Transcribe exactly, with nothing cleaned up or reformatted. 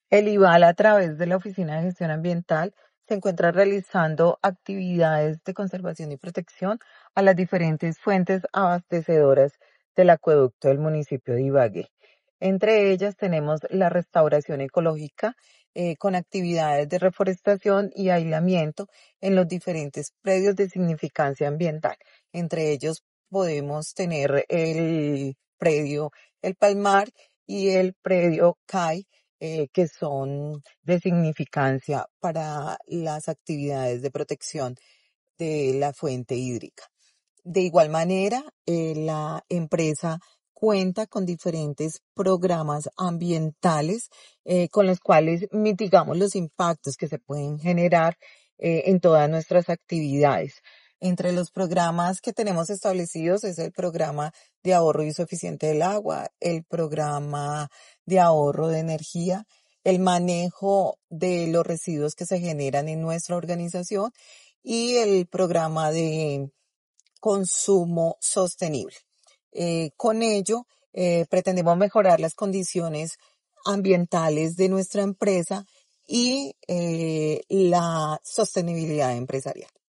El IVAL, a través de la Oficina de Gestión Ambiental, se encuentra realizando actividades de conservación y protección a las diferentes fuentes abastecedoras del acueducto del municipio de Ibagué. Entre ellas tenemos la restauración ecológica eh, con actividades de reforestación y aislamiento en los diferentes predios de significancia ambiental. Entre ellos podemos tener el predio El Palmar y el predio C A I, eh, que son de significancia para las actividades de protección de la fuente hídrica. De igual manera, eh, la empresa cuenta con diferentes programas ambientales eh, con los cuales mitigamos los impactos que se pueden generar eh, en todas nuestras actividades. Entre los programas que tenemos establecidos es el programa de ahorro y uso eficiente del agua, el programa de ahorro de energía, el manejo de los residuos que se generan en nuestra organización y el programa de consumo sostenible. Eh, con ello, eh, pretendemos mejorar las condiciones ambientales de nuestra empresa y eh, la sostenibilidad empresarial.